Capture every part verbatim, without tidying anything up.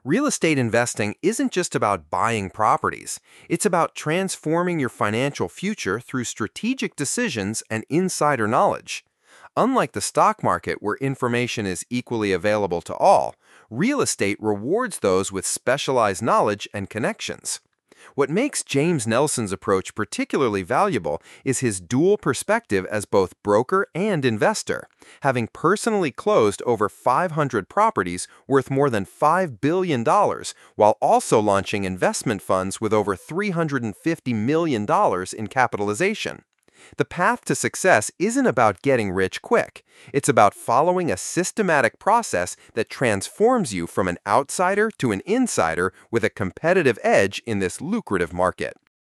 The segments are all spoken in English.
Real estate investing isn't just about buying properties, it's about transforming your financial future through strategic decisions and insider knowledge. Unlike the stock market, where information is equally available to all, real estate rewards those with specialized knowledge and connections. What makes James Nelson's approach particularly valuable is his dual perspective as both broker and investor, having personally closed over five hundred properties worth more than five billion dollars, while also launching investment funds with over three hundred fifty million dollars in capitalization. The path to success isn't about getting rich quick. It's about following a systematic process that transforms you from an outsider to an insider with a competitive edge in this lucrative market.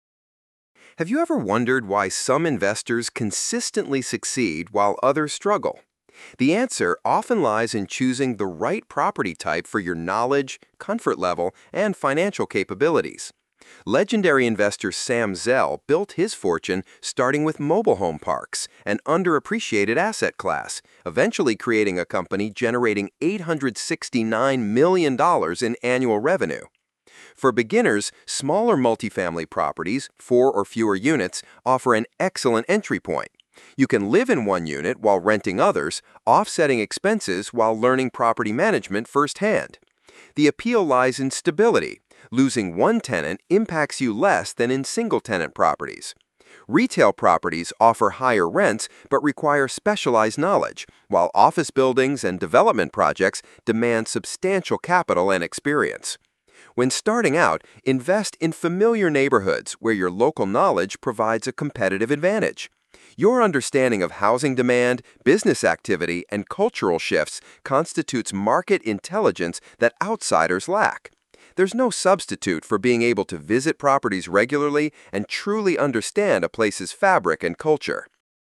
Have you ever wondered why some investors consistently succeed while others struggle? The answer often lies in choosing the right property type for your knowledge, comfort level, and financial capabilities. Legendary investor Sam Zell built his fortune starting with mobile home parks, an underappreciated asset class, eventually creating a company generating eight hundred sixty-nine million dollars in annual revenue. For beginners, smaller multifamily properties, four or fewer units, offer an excellent entry point. You can live in one unit while renting others, offsetting expenses while learning property management firsthand. The appeal lies in stability. Losing one tenant impacts you less than in single-tenant properties. Retail properties offer higher rents but require specialized knowledge, while office buildings and development projects demand substantial capital and experience. When starting out, invest in familiar neighborhoods where your local knowledge provides a competitive advantage. Your understanding of housing demand, business activity, and cultural shifts constitutes market intelligence that outsiders lack. There's no substitute for being able to visit properties regularly and truly understand a place's fabric and culture.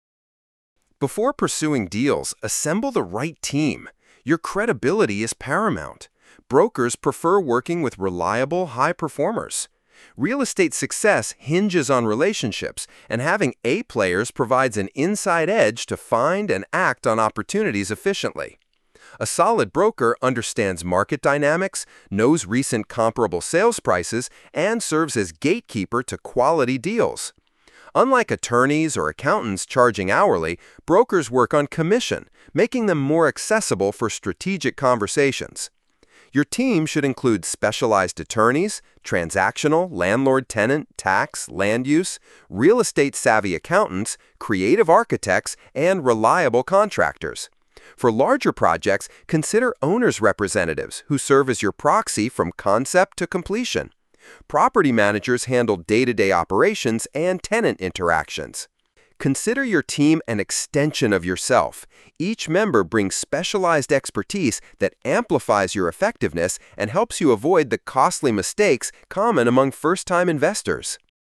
Before pursuing deals, assemble the right team. Your credibility is paramount. Brokers prefer working with reliable, high performers. Real estate success hinges on relationships, and having A players provides an inside edge to find and act on opportunities efficiently. A solid broker understands market dynamics, knows recent comparable sales prices, and serves as gatekeeper to quality deals. Unlike attorneys or accountants charging hourly, brokers work on commission, making them more accessible for strategic conversations. Your team should include specialized attorneys, transactional, landlord-tenant, tax, land use, real estate-savvy accountants, creative architects, and reliable contractors. For larger projects, consider owner's representatives who serve as your proxy from concept to completion. Property managers handle day-to-day operations and tenant interactions. Consider your team an extension of yourself. Each member brings specialized expertise that amplifies your effectiveness and helps you avoid the costly mistakes common among first-time investors.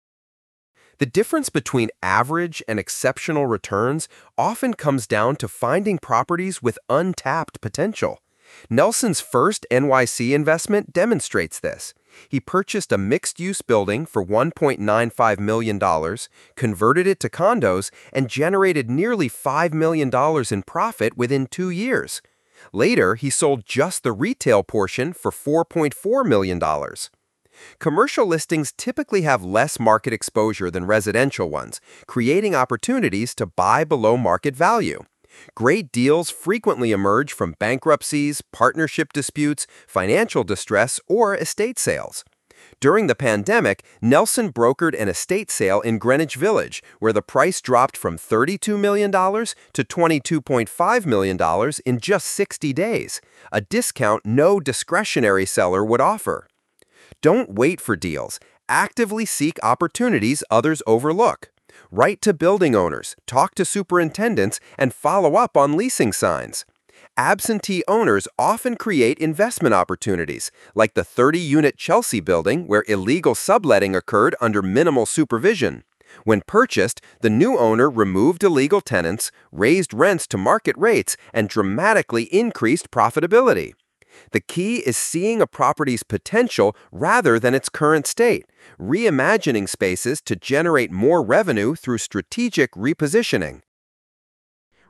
The difference between average and exceptional returns often comes down to finding properties with untapped potential. Nelson's first N Y C investment demonstrates this. He purchased a mixed-use building for one point nine five million dollars, converted it to condos, and generated nearly five million dollars in profit within two years. Later, he sold just the retail portion for four point four million dollars. Commercial listings typically have less market exposure than residential ones, creating opportunities to buy below market value. Great deals frequently emerge from bankruptcies, partnership disputes, financial distress, or estate sales. During the pandemic, Nelson brokered an estate sale in Greenwich Village, where the price dropped from thirty-two million dollars to twenty-two point five million dollars in just sixty days, a discount no discretionary seller would offer. Don't wait for deals. Actively seek opportunities others overlook. Write to building owners, talk to superintendents, and follow up on leasing signs. Absentee owners often create investment opportunities, like the thirty-unit Chelsea building where illegal subletting occurred under minimal supervision. When purchased, the new owner removed illegal tenants, raised rents to market rates, and dramatically increased profitability. The key is seeing a property's potential rather than its current state, reimagining spaces to generate more revenue through strategic repositioning.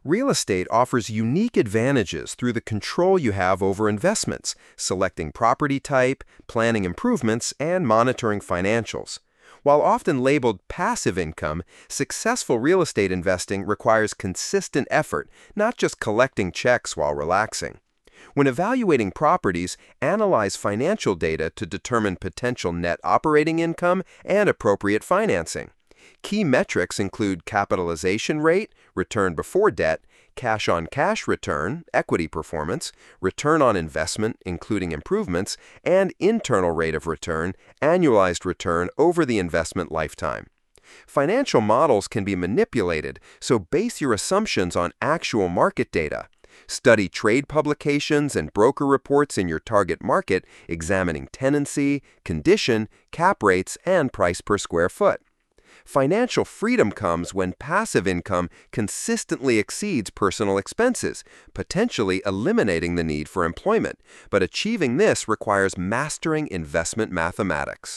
Real estate offers unique advantages through the control you have over investments, selecting property type, planning improvements, and monitoring financials. While often labeled passive income, successful real estate investing requires consistent effort, not just collecting checks while relaxing. When evaluating properties, analyze financial data to determine potential net operating income and appropriate financing. Key metrics include capitalization rate, return before debt, cash-on-cash return, equity performance, return on investment, including improvements, and internal rate of return, annualized return over the investment lifetime. Financial models can be manipulated, so base your assumptions on actual market data. Study trade publications and broker reports in your target market, examining tenancy, condition, cap rates, and price per square foot. Financial freedom comes when passive income consistently exceeds personal expenses, potentially eliminating the need for employment, but achieving this requires mastering investment mathematics.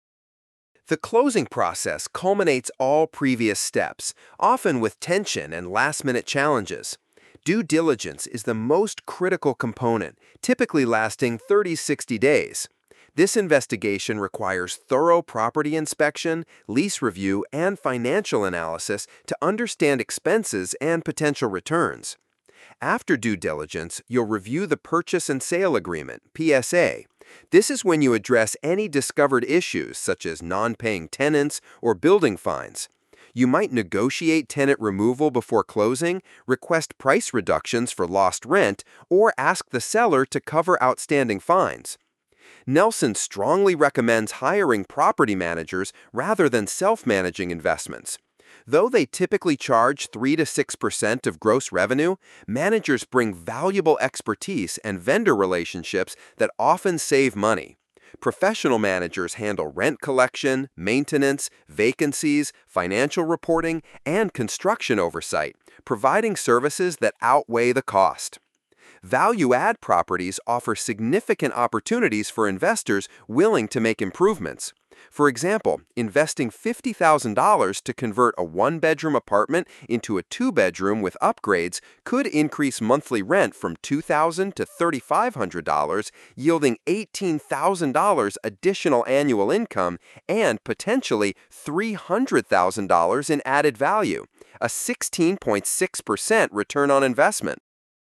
The closing process culminates all previous steps, often with tension and last-minute challenges. Due diligence is the most critical component, typically lasting thirty to sixty days. This investigation requires thorough property inspection, lease review, and financial analysis to understand expenses and potential returns. After due diligence, you'll review the Purchase and Sale Agreement, P S A. This is when you address any discovered issues such as non-paying tenants or building fines. You might negotiate tenant removal before closing, request price reductions for lost rent, or ask the seller to cover outstanding fines. Nelson strongly recommends hiring property managers rather than self-managing investments. Though they typically charge three to six percent of gross revenue, managers bring valuable expertise and vendor relationships that often save money. Professional managers handle rent collection, maintenance, vacancies, financial reporting, and construction oversight, providing services that outweigh the cost. Value-add properties offer significant opportunities for investors willing to make improvements. For example, investing fifty thousand dollars to convert a one-bedroom apartment into a two-bedroom with upgrades could increase monthly rent from two thousand dollars to three thousand five hundred dollars, yielding eighteen thousand dollars additional annual income and potentially three hundred thousand dollars in added value, a sixteen point six percent return on investment.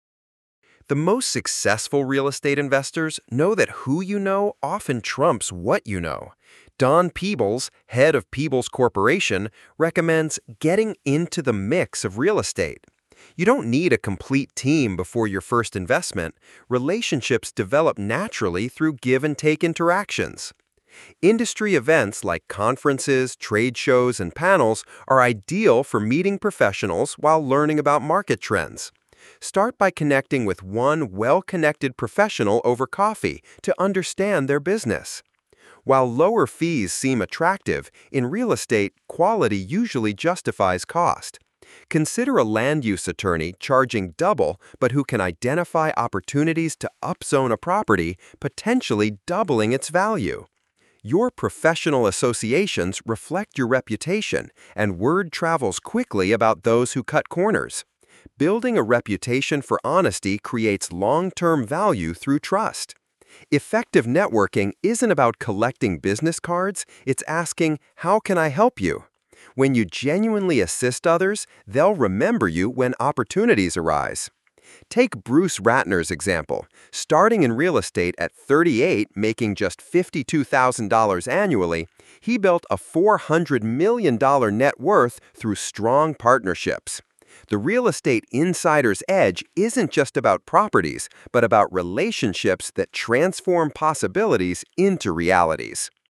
The most successful real estate investors know that who you know often trumps what you know. Don Peebles, head of Peebles Corporation, recommends getting into the mix of real estate. You don't need a complete team before your first investment. Relationships develop naturally through give-and-take interactions. Industry events like conferences, trade shows, and panels are ideal for meeting professionals while learning about market trends. Start by connecting with one well-connected professional over coffee to understand their business. While lower fees seem attractive, in real estate, quality usually justifies cost. Consider a land use attorney charging double but who can identify opportunities to upzone a property, potentially doubling its value. Your professional associations reflect your reputation, and word travels quickly about those who cut corners. Building a reputation for honesty creates long-term value through trust. Effective networking isn't about collecting business cards, it's asking, "How can I help you?" When you genuinely assist others, they'll remember you when opportunities arise. Take Bruce Ratner's example. Starting in real estate at thirty-eight, making just fifty-two thousand dollars annually, he built a four hundred million dollars net worth through strong partnerships. The real estate insider's edge isn't just about properties, but about relationships that transform possibilities into realities.